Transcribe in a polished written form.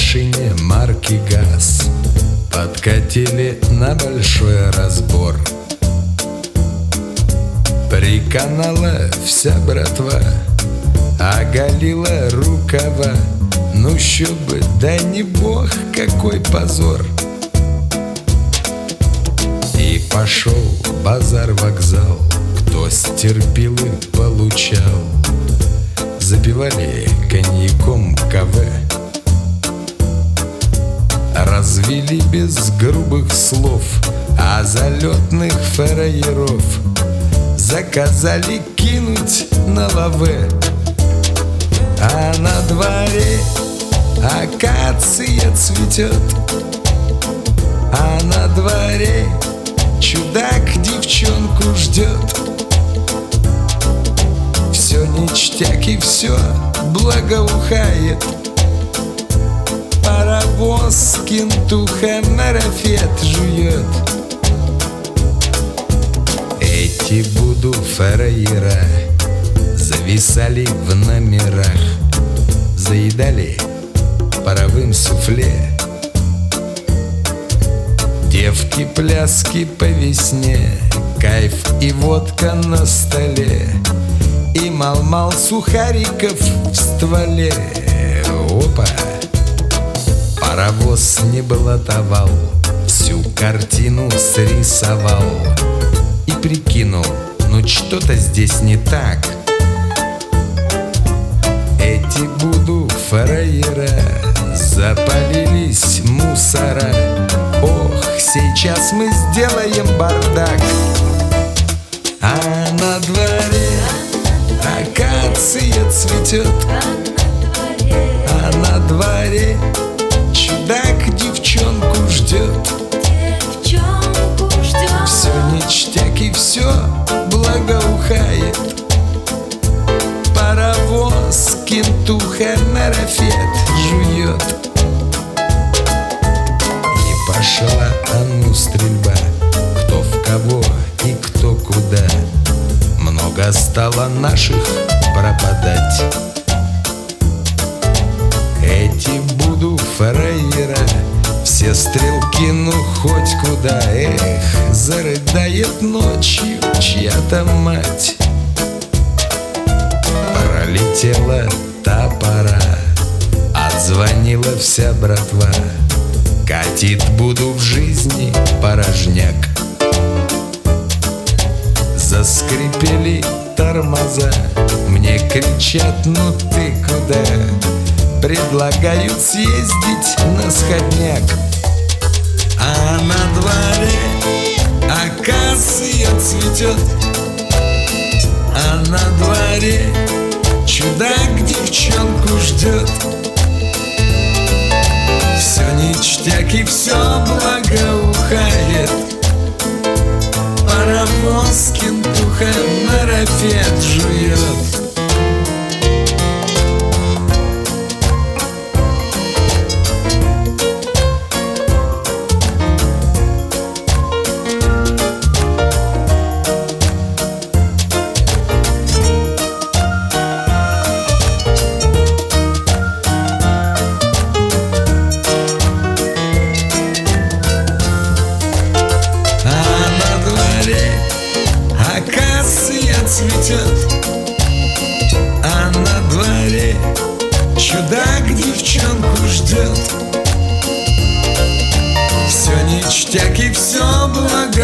машине марки ГАЗ подкатили на большой разбор. Приканала вся братва, оголила рукава. Ну еще бы, да не бог, какой позор. И пошел базар-вокзал, кто стерпилы получал. Запивали коньяком КВ, развели без грубых слов, а залетных фраеров заказали кинуть на лаве. А на дворе акация цветет, а на дворе чудак девчонку ждет. Все ништяк и все благоухает. Паровоз кентуха марафет жует. Эти буду фраера зависали в номерах, заедали паровым суфле. Девки пляски по весне, кайф и водка на столе, и мал-мал сухариков в стволе. Опа! Паровоз не блатовал, всю картину срисовал и прикинул, ну что-то здесь не так. Эти буду фраера запалились мусора. Ох, сейчас мы сделаем бардак. А на дворе акация цветет, а на дворе чудак девчонку ждет. Все ништяк и все благоухает. Паровоз кентуха марафет жует. И пошла ну стрельба, кто в кого и кто куда. Много стало наших пропадать. Эти буду фраера, все стрелки ну хоть куда. Эх, зарыдает ночью чья-то мать. Пролетела та пора, отзвонила вся братва. Катит буду в жизни порожняк. Заскрипели тормоза, мне кричат, ну ты куда? Предлагают съездить на сходняк. А на дворе акация цветет, а на дворе чудак девчонку ждет. Все ништяк и все благоухает. Паровоз кентуха марафет жует. Акация цветет, а на дворе чудак девчонку ждет. Все ништяк и все благо